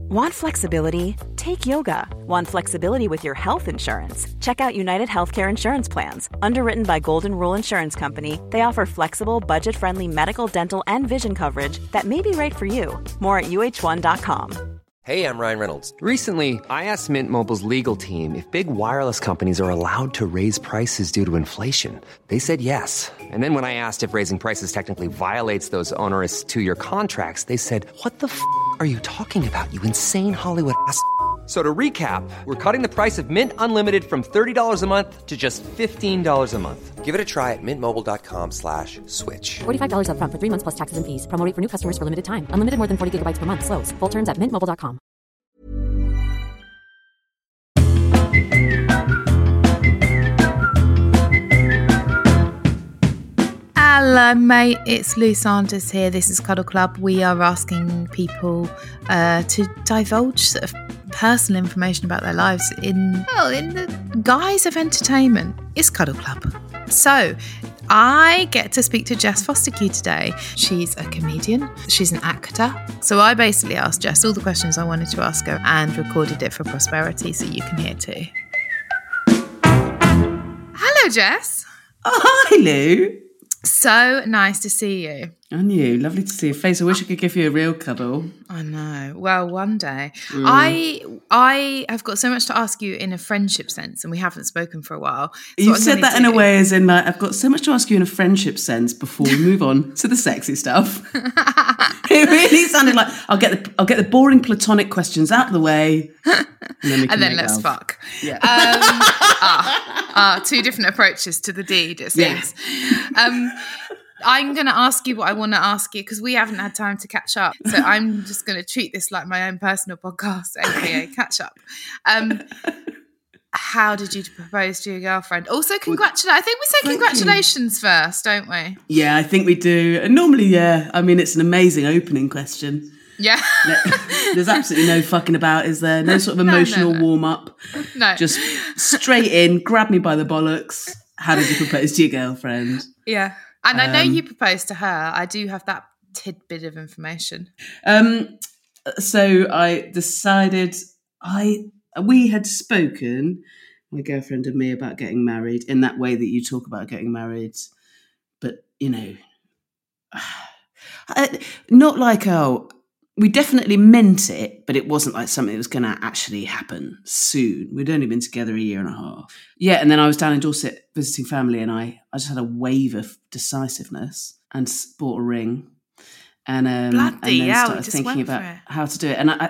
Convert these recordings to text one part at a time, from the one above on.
Want flexibility? Take yoga. Want flexibility with your health insurance? Check out United Healthcare Insurance Plans. Underwritten by Golden Rule Insurance Company, they offer flexible, budget-friendly medical, dental, and vision coverage that may be right for you. More at uh1.com. Hey, I'm Ryan Reynolds. Recently, I asked Mint Mobile's legal team if big wireless companies are allowed to raise prices due to inflation. They said yes. And then when I asked if raising prices technically violates those onerous two-year contracts, they said, "What the f*** are you talking about, you insane Hollywood ass?" So to recap, we're cutting the price of Mint Unlimited from $30 a month to just $15 a month. Give it a try at mintmobile.com/switch. $45 up front for 3 months plus taxes and fees. Promo rate for new customers for limited time. Unlimited more than 40 gigabytes per month. Slows full terms at mintmobile.com. Hello, mate. It's Lou Sanders here. This is Cuddle Club. We are asking people to divulge sort of personal information about their lives in the guise of entertainment. It's Cuddle Club. So, I get to speak to Jess Fostekew today. She's a comedian. She's an actor. So I basically asked Jess all the questions I wanted to ask her and recorded it for Prosperity so you can hear too. Hello, Jess. Oh, hi, Lou. So nice to see you. And you. Lovely to see your face. I wish I could give you a real cuddle. I know. Well, one day. I have got so much to ask you in a friendship sense, and we haven't spoken for a while. So you said that in a way as in, like, I've got so much to ask you in a friendship sense before we move on to the sexy stuff. It really sounded like I'll get the boring platonic questions out of the way, and then let's love. fuck. Yeah. Two different approaches to the deed, it seems. Yeah. I'm going to ask you what I want to ask you because we haven't had time to catch up. So I'm just going to treat this like my own personal podcast, aka catch up. How did you propose to your girlfriend? Also, congratulations. I think we say congratulations first, don't we? Yeah, I think we do. And normally, yeah. I mean, it's an amazing opening question. Yeah. There's absolutely no fucking about, is there? No sort of emotional warm-up. No. Just straight in, grab me by the bollocks. How did you propose to your girlfriend? Yeah. And I know you proposed to her. I do have that tidbit of information. So I decided we had spoken, my girlfriend and me, about getting married in that way that you talk about getting married. But, you know, not like, we definitely meant it, but it wasn't like something that was going to actually happen soon. We'd only been together a year and a half. Yeah, and then I was down in Dorset visiting family, and I just had a wave of decisiveness and bought a ring. And then started thinking about how to do it. And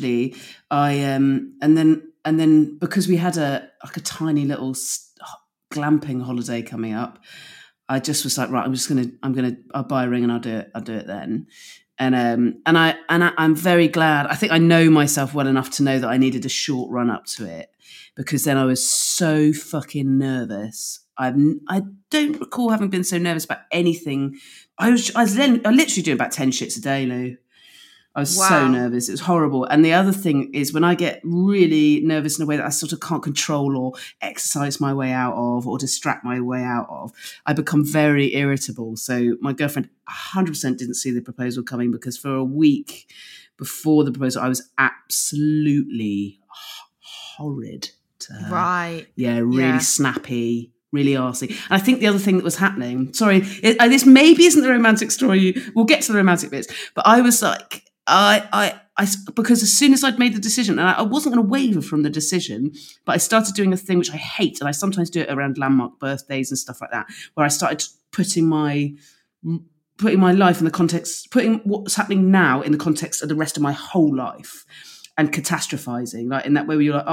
and then because we had a tiny little glamping holiday coming up, I just was like, right, I'll buy a ring and I'll do it then. And I'm very glad. I think I know myself well enough to know that I needed a short run up to it, because then I was so fucking nervous. I don't recall having been so nervous about anything. I was literally doing about 10 shits a day, Lou. I was so nervous. It was horrible. And the other thing is, when I get really nervous in a way that I sort of can't control or exercise my way out of or distract my way out of, I become very irritable. So my girlfriend 100% didn't see the proposal coming, because for a week before the proposal, I was absolutely horrid to her. Right. Yeah, really snappy. Really arsey. And I think the other thing that was happening, this maybe isn't the romantic story. We'll get to the romantic bits, but I was like, because as soon as I'd made the decision, and I wasn't going to waver from the decision, but I started doing a thing which I hate, and I sometimes do it around landmark birthdays and stuff like that, where I started putting my life in the context, putting what's happening now in the context of the rest of my whole life, and catastrophizing, like in that way where you're like,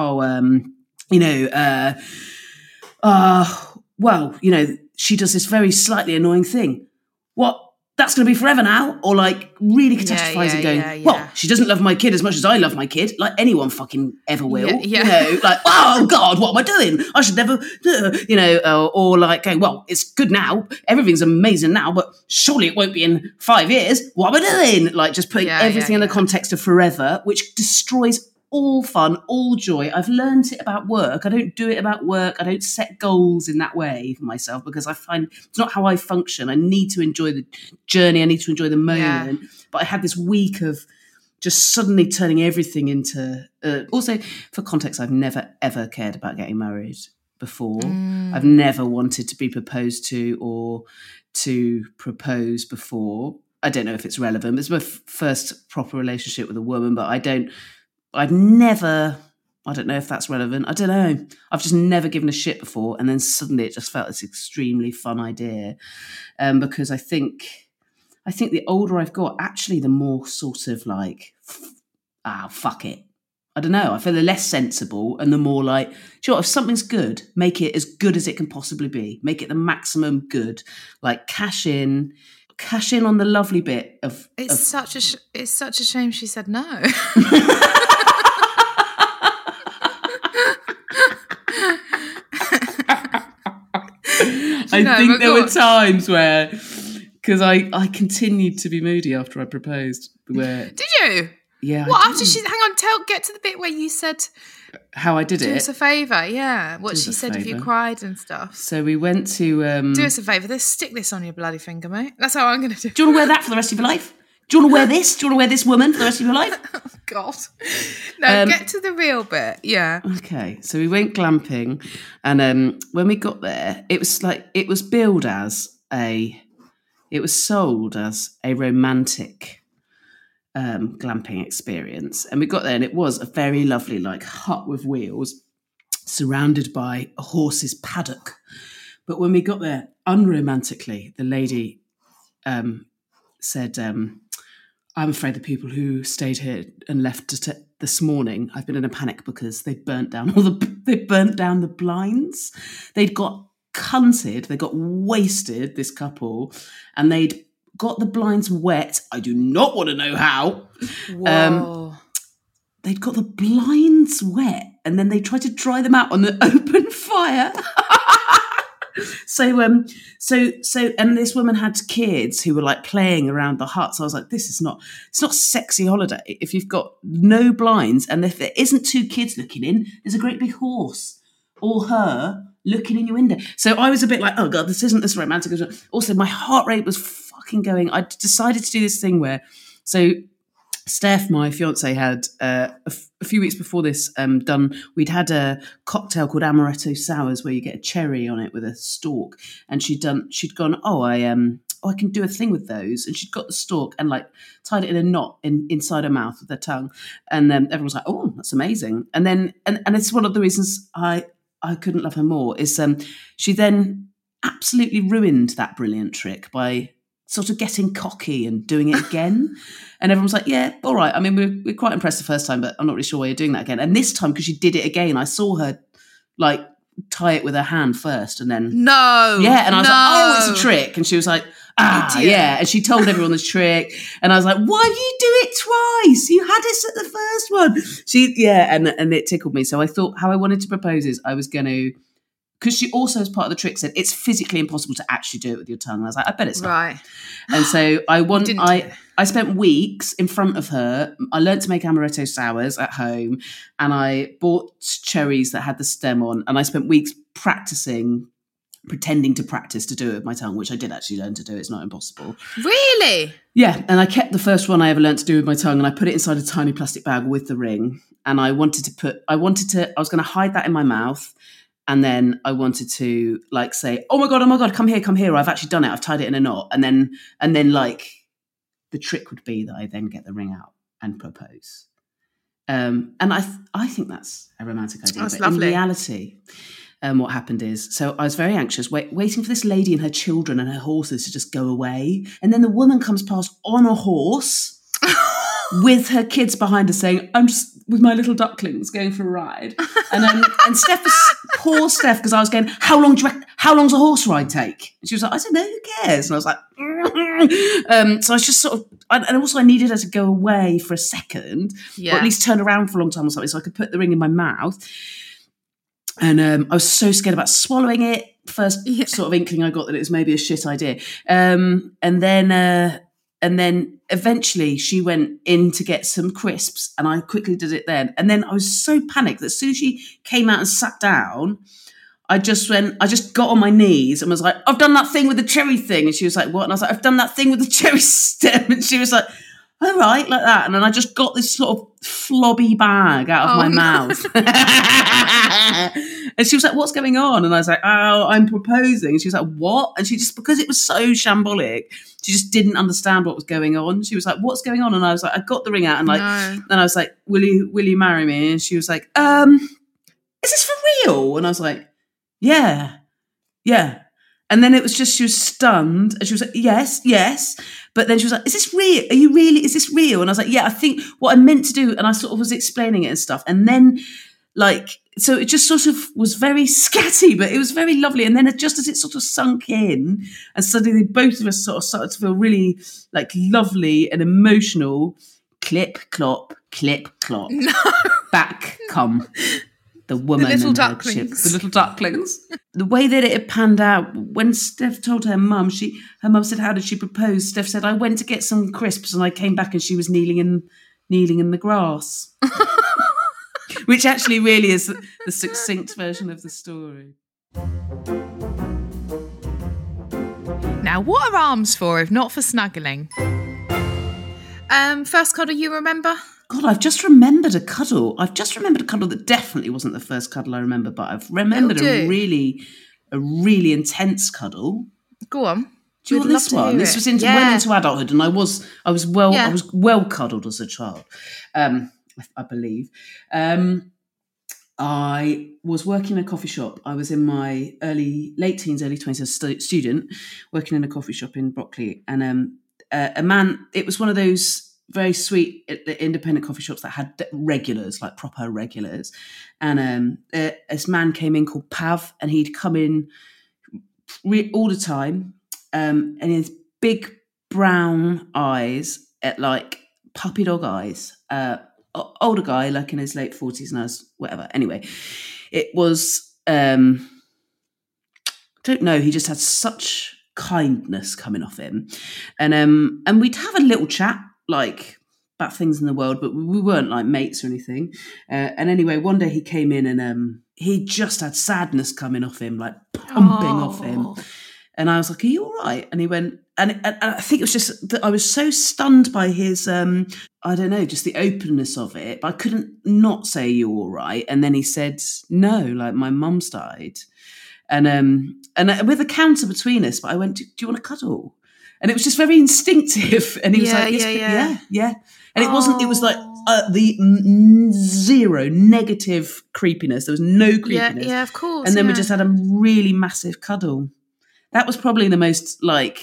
well, you know, she does this very slightly annoying thing. What? That's going to be forever now? Or like really catastrophizing, well, she doesn't love my kid as much as I love my kid, like anyone fucking ever will. You know, like, oh God, what am I doing? I should never, you know, or like going, well, it's good now. Everything's amazing now, but surely it won't be in 5 years. What am I doing? Like just putting everything in the context of forever, which destroys all fun, all joy. I've learned it about work. I don't do it about work. I don't set goals in that way for myself, because I find it's not how I function. I need to enjoy the journey. I need to enjoy the moment. But I had this week of just suddenly turning everything into... also, for context, I've never, ever cared about getting married before. I've never wanted to be proposed to or to propose before. I don't know if it's relevant. It's my first proper relationship with a woman, but I don't know if that's relevant. I don't know. I've just never given a shit before. And then suddenly it just felt this extremely fun idea. Because I think the older I've got, actually, the more sort of like, fuck it. I don't know. I feel the less sensible and the more like, sure, if something's good, make it as good as it can possibly be. Make it the maximum good. Like cash in on the lovely bit of... It's such a shame she said no. I think there were times where, because I continued to be moody after I proposed. Where did you? Yeah. What after she? Hang on, get to the bit where you said how I did it. Do us a favour, yeah. What she said if you cried and stuff. So we went to do us a favour. Stick this on your bloody finger, mate. That's how I'm going to do it. Do you want to wear that for the rest of your life? Do you want to wear this? Do you want to wear this woman for the rest of your life? Oh, God. No, get to the real bit. Yeah. Okay. So we went glamping, and when we got there, it was sold as a romantic glamping experience. And we got there, and it was a very lovely like hut with wheels surrounded by a horse's paddock. But when we got there, unromantically, the lady said, I'm afraid the people who stayed here and left this morning, I've been in a panic because they burnt down the blinds. They'd got cunted, they got wasted, this couple, and they'd got the blinds wet. I do not want to know how. Whoa. They'd got the blinds wet, and then they tried to dry them out on the open fire. So and this woman had kids who were like playing around the hut. So I was like, it's not a sexy holiday if you've got no blinds, and if there isn't two kids looking in, there's a great big horse or her looking in your window. So I was a bit like, oh God, this isn't this romantic. Also, my heart rate was fucking going. I decided to do this thing where, so Steph, my fiance, had a few weeks before this we'd had a cocktail called Amaretto Sours where you get a cherry on it with a stalk, and she'd gone, I can do a thing with those, and she'd got the stalk and like tied it in a knot inside her mouth with her tongue, and then everyone was like, oh, that's amazing. And then and it's one of the reasons I couldn't love her more is she then absolutely ruined that brilliant trick by sort of getting cocky and doing it again. And everyone was like, yeah, all right. I mean, we're quite impressed the first time, but I'm not really sure why you're doing that again. And this time, because she did it again, I saw her like tie it with her hand first and then... No. Yeah, and I was like, oh, it's a trick. And she was like, yeah. And she told everyone the trick. And I was like, why do you do it twice? You had us at the first one. And it tickled me. So I thought how I wanted to propose is I was going to... Because she also, as part of the trick, said it's physically impossible to actually do it with your tongue. And I was like, I bet it's not. Right. And so I spent weeks in front of her. I learned to make amaretto sours at home, and I bought cherries that had the stem on, and I spent weeks pretending to practice to do it with my tongue, which I did actually learn to do. It's not impossible. Really? Yeah. And I kept the first one I ever learned to do with my tongue, and I put it inside a tiny plastic bag with the ring. And I was going to hide that in my mouth. And then I wanted to like say, oh my God, come here. I've actually done it. I've tied it in a knot. And then like the trick would be that I then get the ring out and propose. And I think that's a romantic idea. That's but lovely. In reality, what happened is, so I was very anxious, waiting for this lady and her children and her horses to just go away. And then the woman comes past on a horse with her kids behind her saying, I'm just with my little ducklings going for a ride. And poor Steph, because I was going, how long's a horse ride take? And she was like, I don't know, who cares? And I was like, so I was just sort of, and also I needed her to go away for a second, or at least turn around for a long time or something, so I could put the ring in my mouth. And I was so scared about swallowing it. First sort of inkling I got that it was maybe a shit idea. And then eventually she went in to get some crisps, and I quickly did it then. And then I was so panicked that as soon as she came out and sat down, I just got on my knees and was like, I've done that thing with the cherry thing. And she was like, what? And I was like, I've done that thing with the cherry stem. And she was like, all right, like that. And then I just got this sort of flobby bag out of my mouth. And she was like, what's going on? And I was like, oh, I'm proposing. And she was like, what? And she just, because it was so shambolic, she just didn't understand what was going on. She was like, what's going on? And I was like, I got the ring out and and I was like, will you marry me? And she was like, is this for real? And I was like, yeah. And then it was just, she was stunned and she was like, yes. But then she was like, is this real? Is this real? And I was like, yeah, I think what I meant to do. And I sort of was explaining it and stuff. And then so it just sort of was very scatty, but it was very lovely. And then just as it sort of sunk in and suddenly both of us sort of started to feel really lovely and emotional, clip, clop, no. Back come the woman, the little and ducklings. The little ducklings. The way that it had panned out, when Steph told her mum, her mum said, how did she propose? Steph said, I went to get some crisps and I came back and she was kneeling in the grass. Which actually really is the succinct version of the story. Now, what are arms for if not for snuggling? First cuddle you remember? God, I've just remembered a cuddle. That definitely wasn't the first cuddle I remember, but I've remembered a really intense cuddle. Go on. Do you want this one? This was well into adulthood, and I was well cuddled as a child. I believe. I was working in a coffee shop. I was in my late teens, early 20s, as a student, working in a coffee shop in Brockley. And a man, it was one of those very sweet independent coffee shops that had regulars, like proper regulars. And this man came in called Pav, and he'd come in all the time. And his big brown eyes, puppy dog eyes, older guy, in his late 40s, and I was whatever. Anyway, it was, don't know, he just had such kindness coming off him. And we'd have a little chat, about things in the world, but we weren't mates or anything. And anyway, one day he came in and he just had sadness coming off him, pumping off him. And I was like, are you all right? And he went, and I think it was just that I was so stunned by his, I don't know, just the openness of it. But I couldn't not say, you all right? And then he said, no, my mum's died. And with a counter between us, but I went, do you want to cuddle? And it was just very instinctive. And he was yeah. And it wasn't, it was the zero negative creepiness. There was no creepiness. Yeah, of course. And then we just had a really massive cuddle. That was probably the most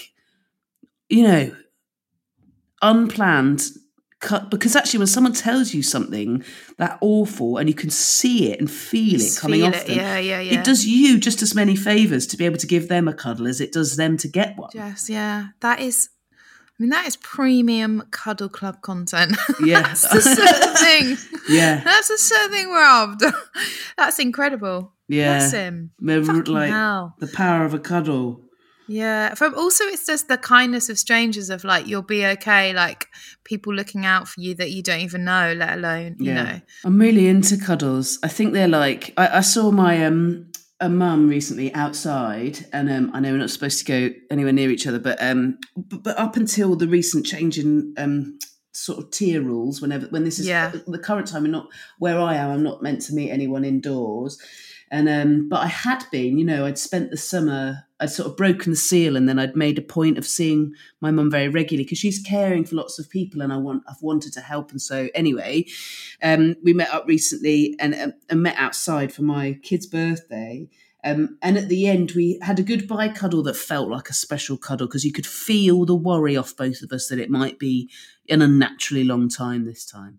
unplanned cut, because actually when someone tells you something that awful and you can see it and feel it coming off them, it does you just as many favours to be able to give them a cuddle as it does them to get one. Yes, yeah. That is premium cuddle club content. Yeah. That's the certain thing. Yeah. That's the certain thing we're after. That's incredible. Yeah. Bless him. Hell. The power of a cuddle. Yeah. Also, it's just the kindness of strangers of you'll be okay, people looking out for you that you don't even know, let alone, you know. I'm really into cuddles. I think they're I saw my a mum recently outside, and I know we're not supposed to go anywhere near each other, but up until the recent change in sort of tier rules, when this is the current time, and not where I am, I'm not meant to meet anyone indoors. And but I had been, I'd spent the summer, I'd sort of broken the seal, and then I'd made a point of seeing my mum very regularly because she's caring for lots of people, and I've wanted to help. And so anyway, we met up recently and met outside for my kid's birthday. And at the end, we had a goodbye cuddle that felt like a special cuddle because you could feel the worry off both of us that it might be an unnaturally long time this time.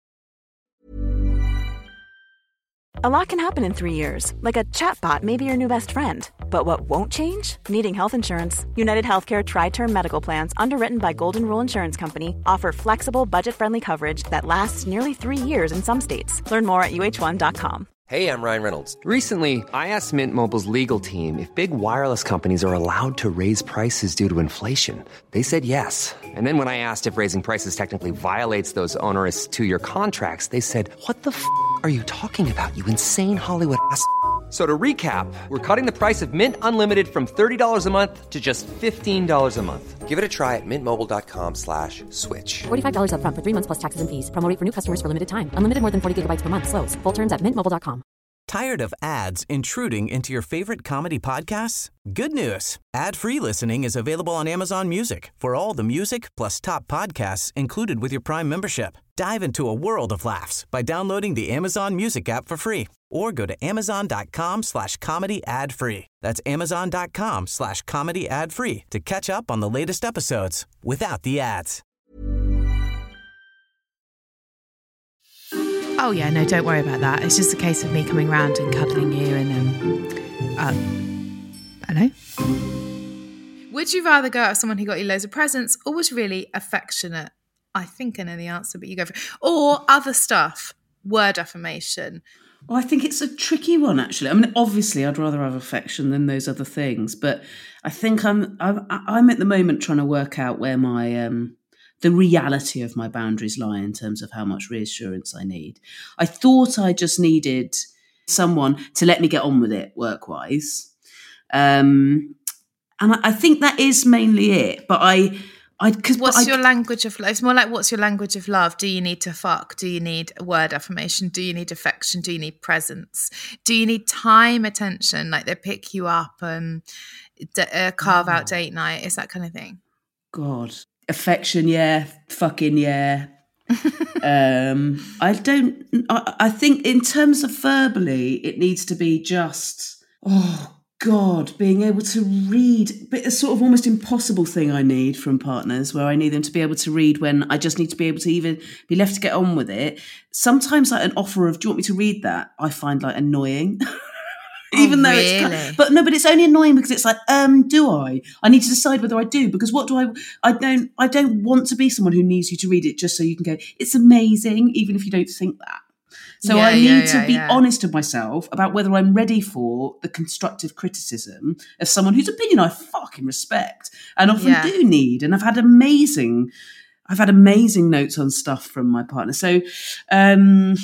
A lot can happen in 3 years, like a chatbot may be your new best friend. But what won't change? Needing health insurance. United Healthcare Tri-Term Medical Plans, underwritten by Golden Rule Insurance Company, offer flexible, budget-friendly coverage that lasts nearly 3 years in some states. Learn more at uh1.com. Hey, I'm Ryan Reynolds. Recently, I asked Mint Mobile's legal team if big wireless companies are allowed to raise prices due to inflation. They said yes. And then when I asked if raising prices technically violates those onerous 2-year contracts, they said, what the f*** are you talking about, you insane Hollywood ass f- So to recap, we're cutting the price of Mint Unlimited from $30 a month to just $15 a month. Give it a try at mintmobile.com/switch. $45 up front for 3 months plus taxes and fees. Promo rate for new customers for limited time. Unlimited more than 40 gigabytes per month. Slows full terms at mintmobile.com. Tired of ads intruding into your favorite comedy podcasts? Good news. Ad-free listening is available on Amazon Music for all the music plus top podcasts included with your Prime membership. Dive into a world of laughs by downloading the Amazon Music app for free or go to amazon.com/comedy ad-free. That's amazon.com/comedy ad-free to catch up on the latest episodes without the ads. Oh yeah, no, don't worry about that. It's just a case of me coming round and cuddling you and hello. Would you rather go out with someone who got you loads of presents or was really affectionate? I think I know the answer, but you go for it. Or other stuff, word affirmation. Well, I think it's a tricky one, actually. I mean, obviously, I'd rather have affection than those other things, but I think I'm at the moment trying to work out where my the reality of my boundaries lie in terms of how much reassurance I need. I thought I just needed someone to let me get on with it work-wise, and I think that is mainly it. But what's your language of love? It's more like, what's your language of love? Do you need to fuck? Do you need a word affirmation? Do you need affection? Do you need presence? Do you need time, attention? Like they pick you up and carve out date night? Is that kind of thing? God, affection, yeah. Fucking, yeah. I think in terms of verbally, it needs to be just, oh God, being able to read, but a sort of almost impossible thing I need from partners, where I need them to be able to read when I just need to be able to even be left to get on with it. Sometimes like an offer of, do you want me to read that? I find like annoying. Even though really? It's, but it's only annoying because it's like, do I? I need to decide whether I do, because what do I don't want to be someone who needs you to read it just so you can go, it's amazing, even if you don't think that. So I need to be honest with myself about whether I'm ready for the constructive criticism of someone whose opinion I fucking respect and often do need. And I've had amazing notes on stuff from my partner. So I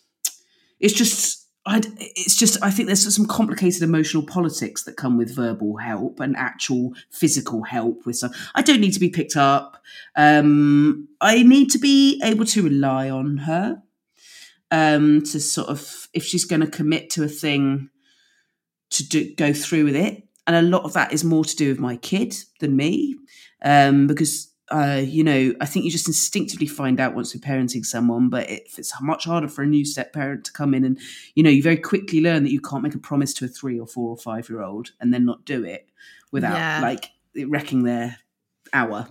think there's some complicated emotional politics that come with verbal help and actual physical help with stuff. I don't need to be picked up. I need to be able to rely on her. To sort of, if she's going to commit to a thing, to go through with it. And a lot of that is more to do with my kid than me, because I think you just instinctively find out once you're parenting someone, but it's much harder for a new step parent to come in and, you very quickly learn that you can't make a promise to a 3 or 4 or 5 year old and then not do it without like wrecking their hour.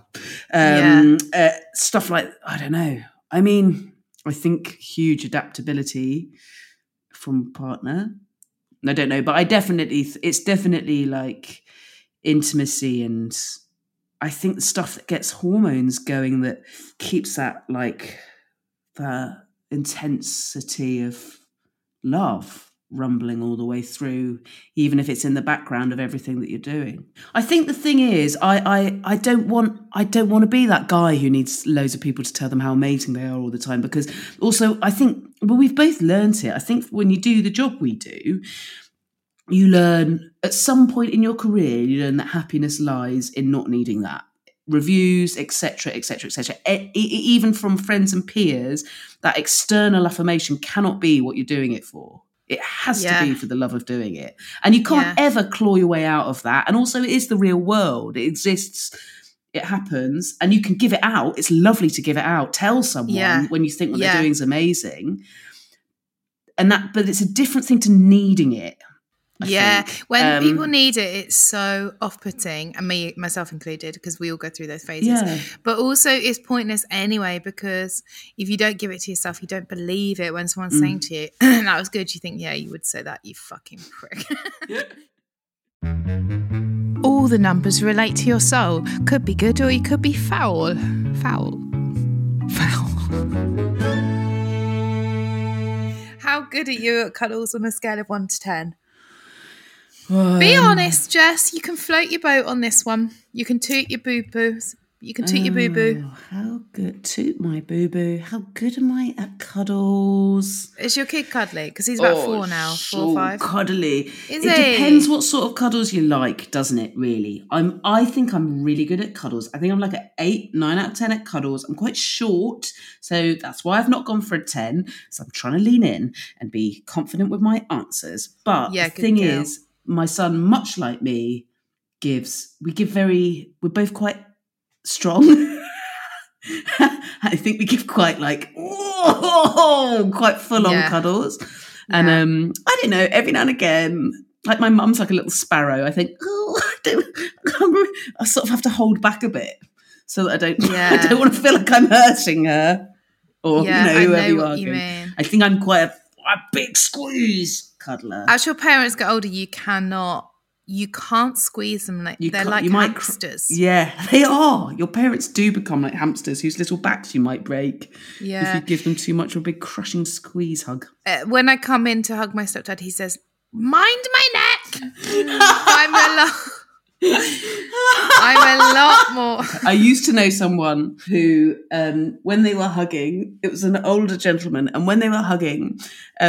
Stuff like, I don't know. I mean, I think huge adaptability from partner. I don't know, but it's definitely like intimacy, and I think the stuff that gets hormones going, that keeps that like the intensity of love rumbling all the way through, even if it's in the background of everything that you're doing. I think the thing is, I don't want to be that guy who needs loads of people to tell them how amazing they are all the time, because also I think, well, we've both learned it. I think when you do the job we do, you learn at some point in your career, you learn that happiness lies in not needing that. Reviews, etc., etc., etc. Even from friends and peers, that external affirmation cannot be what you're doing it for. It has to be for the love of doing it. And you can't ever claw your way out of that. And also, it is the real world. It exists. It happens. And you can give it out. It's lovely to give it out. Tell someone when you think what they're doing is amazing. But it's a different thing to needing it. I think. When people need it, it's so off-putting, and myself included, because we all go through those phases. But also it's pointless anyway, because if you don't give it to yourself, you don't believe it when someone's saying to you, that was good, you think, you would say that, you fucking prick. All the numbers relate to your soul. Could be good or you could be foul. How good are you at cuddles on a scale of 1 to 10? Be honest, Jess. You can float your boat on this one. You can toot your boo-boos. You can toot your boo-boo. Oh, how good. Toot my boo-boo. How good am I at cuddles? Is your kid cuddly? Because he's about 4 now, 4 or 5. Cuddly. Is it he? Depends what sort of cuddles you like, doesn't it, really? I think I'm really good at cuddles. I think I'm like an 8, 9 out of 10 at cuddles. I'm quite short, so that's why I've not gone for a 10. So I'm trying to lean in and be confident with my answers. But Yeah, the thing good girl. is, my son, much like me, we're both quite strong. I think we give quite quite full on cuddles. And I don't know, every now and again, like my mum's like a little sparrow. I think, I sort of have to hold back a bit so that I don't want to feel like I'm hurting her or whoever you are. I think I'm quite a big squeeze cuddler. As your parents get older, you can't squeeze them they're like hamsters. Yeah, they are. Your parents do become like hamsters whose little backs you might break if you give them too much of a big crushing squeeze hug. When I come in to hug my stepdad, he says, "Mind my neck." I'm a lot more. I used to know someone who, when they were hugging, it was an older gentleman, and when they were hugging,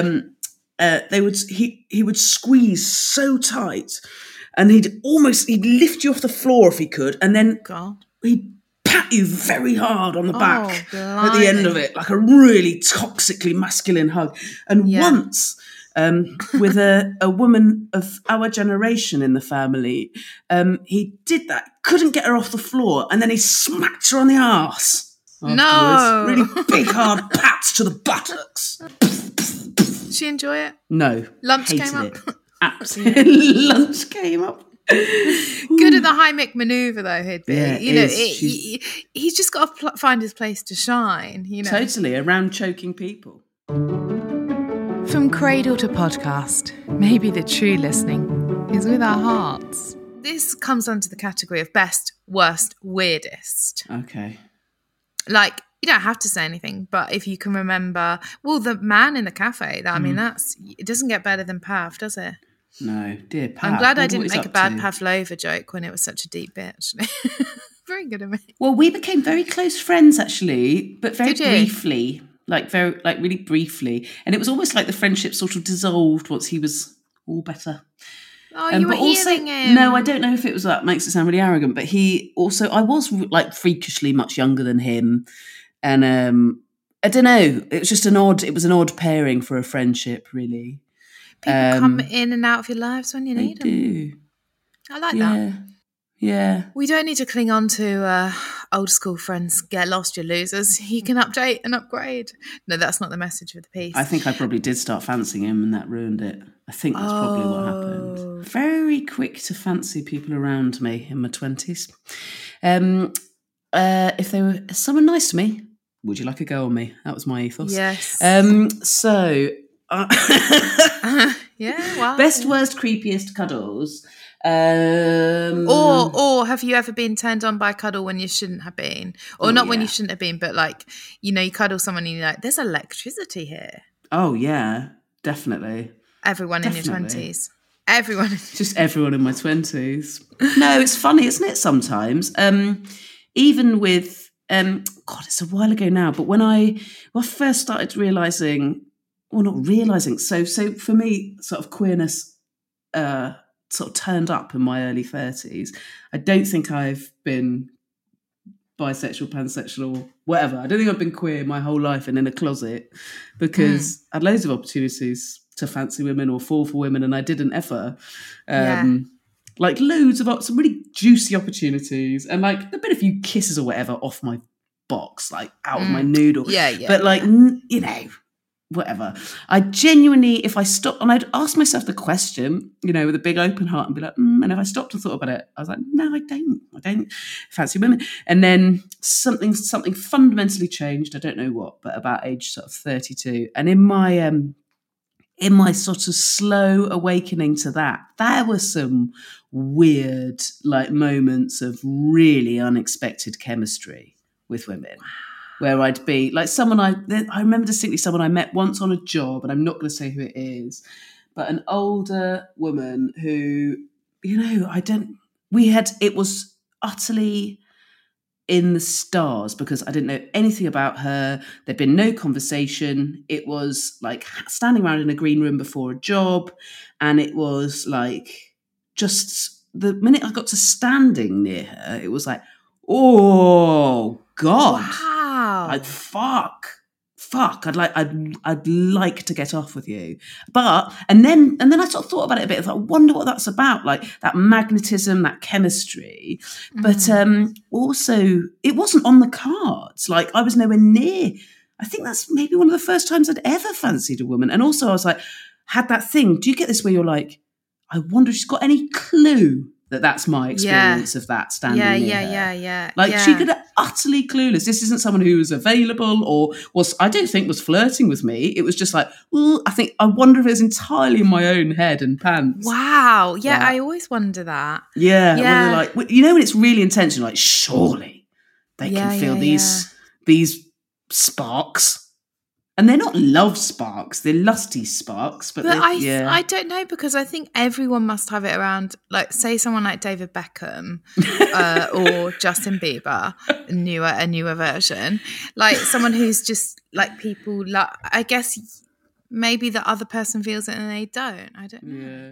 he would squeeze so tight, and he'd lift you off the floor if he could, and then he'd pat you very hard on the back at the end of it, like a really toxically masculine hug. And once, with a woman of our generation in the family, he did that, couldn't get her off the floor, and then he smacked her on the arse. No, really big hard pats to the buttocks. Did she enjoy it? No. Lumps came up. Absolutely. Lumps came up. Good at the Heimlich manoeuvre, though, he'd be. Yeah, he's just got to find his place to shine. Totally, around choking people. From cradle to podcast, maybe the true listening is with our hearts. This comes under the category of best, worst, weirdest. Okay. Like, you don't have to say anything, but if you can remember, the man in the cafe, it doesn't get better than Pav, does it? No, dear Pav. I'm glad I didn't make a bad Pavlova joke when it was such a deep bit, actually. Very good of me. Well, we became very close friends, actually, but very briefly. Really briefly. And it was almost like the friendship sort of dissolved once he was all better. Oh, you were healing him. No, I don't know if it was that makes it sound really arrogant, but I was like freakishly much younger than him. And I don't know, it was an odd pairing for a friendship, really. People come in and out of your lives when you need them. They do. I like that. Yeah. We don't need to cling on to old school friends. Get lost, you losers. You can update and upgrade. No, that's not the message of the piece. I think I probably did start fancying him and that ruined it. I think that's probably what happened. Very quick to fancy people around me in my 20s. If they were someone nice to me, would you like a go on me? That was my ethos. Yes. Best, worst, creepiest cuddles. Or have you ever been turned on by a cuddle when you shouldn't have been? Or when you shouldn't have been, but you cuddle someone and you're like, there's electricity here. Oh, yeah, definitely. Everyone in your 20s. Everyone. Just everyone in my 20s. No, it's funny, isn't it, sometimes? Even with, it's a while ago now, but when I first started realising, not realising, so for me, sort of queerness sort of turned up in my early 30s. I don't think I've been bisexual, pansexual, or whatever. I don't think I've been queer my whole life and in a closet because I had loads of opportunities to fancy women or fall for women and I didn't ever. Like loads of some really juicy opportunities and like there've been a few kisses or whatever off my box, like out of my noodle. But whatever. I genuinely, if I stopped and I'd ask myself the question, with a big open heart and be like, and if I stopped and thought about it, I was like, no, I don't fancy women. And then something fundamentally changed. I don't know what, but about age sort of 32. And in my sort of slow awakening to that, there were some weird moments of really unexpected chemistry with women. Where I'd be like I remember distinctly someone I met once on a job, and I'm not going to say who it is, but an older woman who, it was utterly in the stars because I didn't know anything about her. There'd been no conversation. It was like standing around in a green room before a job. And it was like, just the minute I got to standing near her, it was like, oh God. Wow. Like, fuck. I'd like to get off with you. And then I sort of thought about it a bit. I wonder what that's about, like that magnetism, that chemistry. But also, it wasn't on the cards. Like, I was nowhere near. I think that's maybe one of the first times I'd ever fancied a woman. And also, I was like, had that thing. Do you get this where you're like, I wonder if she's got any clue that that's my experience of that standing near her. Yeah. Like, she could have utterly clueless. This isn't someone who was available or I don't think was flirting with me. It was just like, well, I wonder if it was entirely in my own head and pants. Wow. Yeah, I always wonder that. Yeah. When they're like, when it's really intense, you're like, surely they can feel these sparks. And they're not love sparks, they're lusty sparks. But I don't know, because I think everyone must have it around, like, say someone like David Beckham or Justin Bieber, a newer version. Like, someone who's just, like, people, like, I guess maybe the other person feels it and they don't. I don't know. Yeah.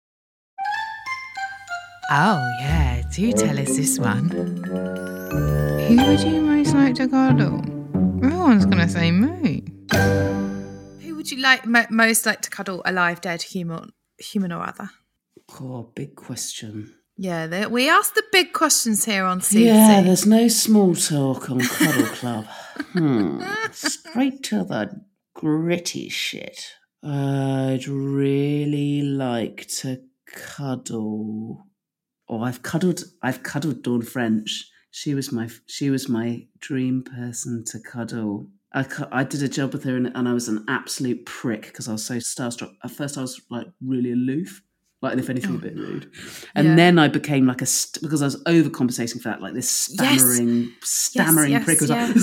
Oh, yeah, do tell us this one. Who would you most like to cuddle? Everyone's going to say me. Who would you most like to cuddle, alive, dead, human or other? Oh, big question. Yeah, we ask the big questions here on CC. Yeah, there's no small talk on Cuddle Club. Straight to the gritty shit. I'd really like to cuddle. Oh, I've cuddled Dawn French. She was my dream person to cuddle. I did a job with her and I was an absolute prick because I was so starstruck. At first I was like really aloof, like, and if anything a bit rude. And then I became like because I was overcompensating for that, like this stammering prick. Was like,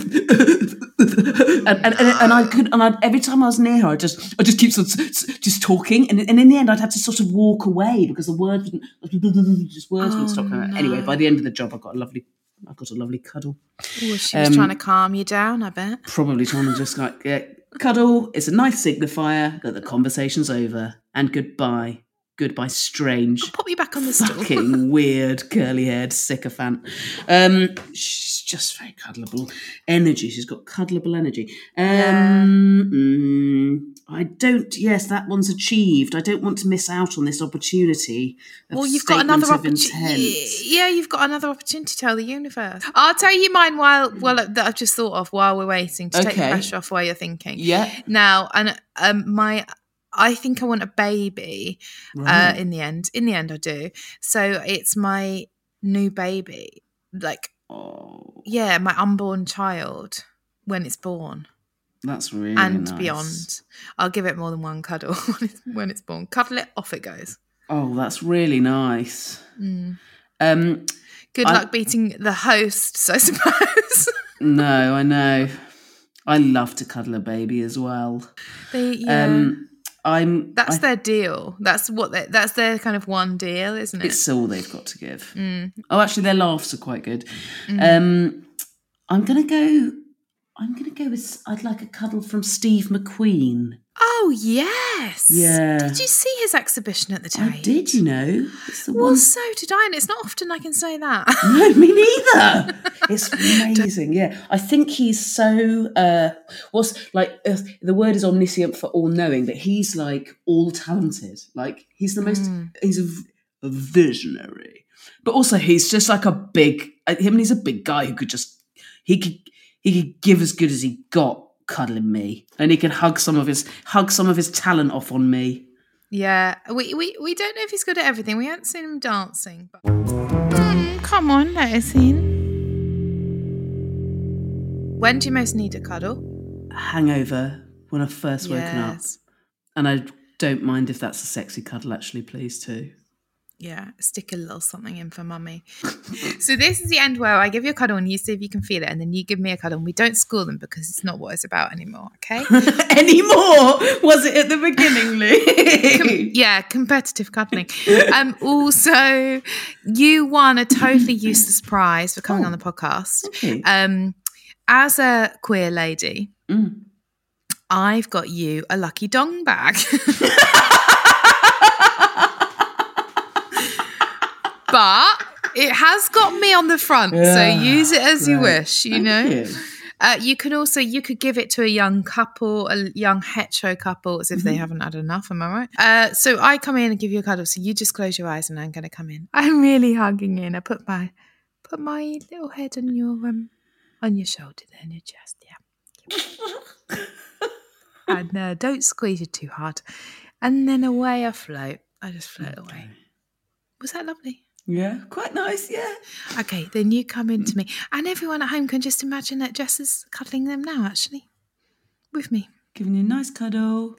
and every time I was near her, I just keep sort of just talking, and in the end I'd have to sort of walk away because the words wouldn't stop coming out. Anyway, by the end of the job, I got a lovely cuddle. Oh, she was trying to calm you down, I bet. Probably trying to just cuddle. It's a nice signifier that the conversation's over and goodbye. Goodbye, strange. I'll pop you back on the stool. Fucking weird, curly-haired sycophant. She's just very cuddleable energy. She's got cuddleable energy. Yes, that one's achieved. I don't want to miss out on this opportunity. You've got another opportunity. Yeah, you've got another opportunity to tell the universe. I'll tell you mine that I've just thought of while we're waiting to take the pressure off while you're thinking. Yeah. Now, and I think I want a baby. Right. In the end, I do. So it's my new baby, like, my unborn child when it's born. That's really and nice. Beyond. I'll give it more than one cuddle when it's born. Cuddle it, off it goes. Oh, that's really nice. Good luck beating the hosts, I suppose. No, I know. I love to cuddle a baby as well. That's their deal. That's their kind of one deal, isn't it? It's all they've got to give. Oh, actually, their laughs are quite good. I'm gonna go with. I'd like a cuddle from Steve McQueen. Oh yes. Yeah. Did you see his exhibition at the Tate? I did. You know, it's the one. Well, so did I, and it's not often I can say that. No, me neither. It's amazing. Yeah, I think he's so. The word is omniscient for all knowing, but he's like all talented. Like he's the most. He's a visionary, but also he's just like a big. He's a big guy who could just. He could give as good as he got cuddling me, and he can hug some of his talent off on me. Yeah, we don't know if he's good at everything. We haven't seen him dancing. But... come on, let us in. When do you most need a cuddle? Hangover, when I've first woken up. And I don't mind if that's a sexy cuddle, actually, please, too. Yeah, stick a little something in for mummy. So this is the end where I give you a cuddle and you see if you can feel it, and then you give me a cuddle and we don't school them because it's not what it's about anymore, okay? Anymore? Was it at the beginning, Lee? Competitive cuddling. Also, you won a totally useless prize for coming on the podcast. Okay. As a queer lady, I've got you a lucky dong bag. But it has got me on the front, so use it as you wish, you know. You could give it to a young couple, a young hetero couple, as if they haven't had enough, am I right? So I come in and give you a cuddle, so you just close your eyes and I'm going to come in. I'm really hugging in. I put my little head on your shoulder there, on your chest, yeah. And don't squeeze it too hard. And then away I float. I just float away. Was that lovely? Yeah, quite nice, yeah. Okay, then you come into me. And everyone at home can just imagine that Jess is cuddling them now, actually. With me. Giving you a nice cuddle.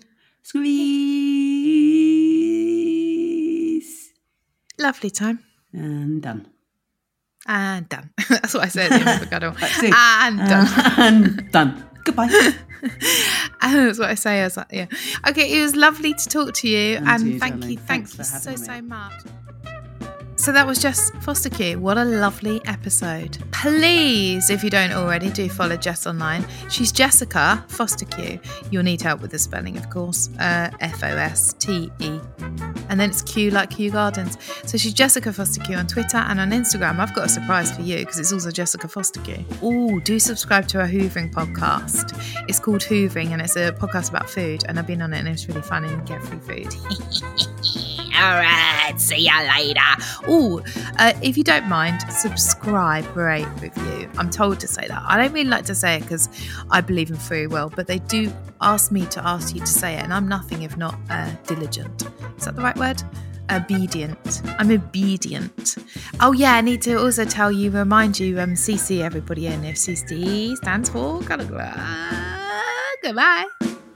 Squeeze. Lovely time. And done. And done. That's what I say at the end of the cuddle. And done. And done. Goodbye. That's what I say. I was like, yeah. Okay, it was lovely to talk to you. And thank darling. you. Thank you Thanks for so having me. much. So that was Jess Fostekew. What a lovely episode. Please, if you don't already, do follow Jess online. She's Jessica Fostekew. You'll need help with the spelling, of course. F-O-S-T-E. And then it's Q like Kew Gardens. So she's Jessica Fostekew on Twitter and on Instagram. I've got a surprise for you because it's also Jessica Fostekew. Oh, do subscribe to her Hoovering podcast. It's called Hoovering and it's a podcast about food. And I've been on it and it's really fun and you get free food. All right, see ya later. Oh, if you don't mind, subscribe, rate, review. I'm told to say that. I don't really like to say it because I believe in free will, but they do ask me to ask you to say it, and I'm nothing if not diligent. Is that the right word? Obedient. I'm obedient. Oh yeah, I need to also remind you, CC everybody in. If CC stands for goodbye.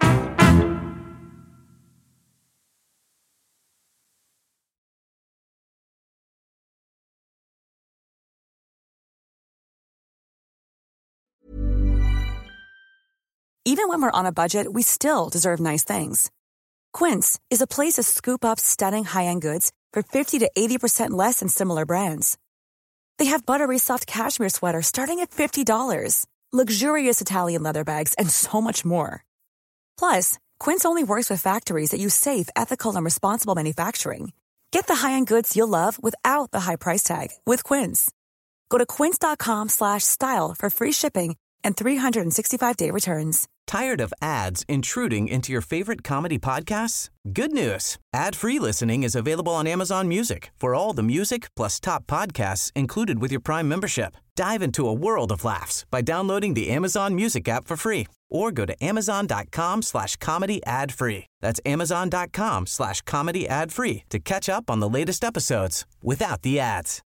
Even when we're on a budget, we still deserve nice things. Quince is a place to scoop up stunning high-end goods for 50 to 80% less than similar brands. They have buttery soft cashmere sweaters starting at $50, luxurious Italian leather bags, and so much more. Plus, Quince only works with factories that use safe, ethical, and responsible manufacturing. Get the high-end goods you'll love without the high price tag with Quince. Go to quince.com/style for free shipping and 365-day returns. Tired of ads intruding into your favorite comedy podcasts? Good news. Ad-free listening is available on Amazon Music for all the music plus top podcasts included with your Prime membership. Dive into a world of laughs by downloading the Amazon Music app for free or go to amazon.com/comedy ad-free. That's amazon.com/comedy ad-free to catch up on the latest episodes without the ads.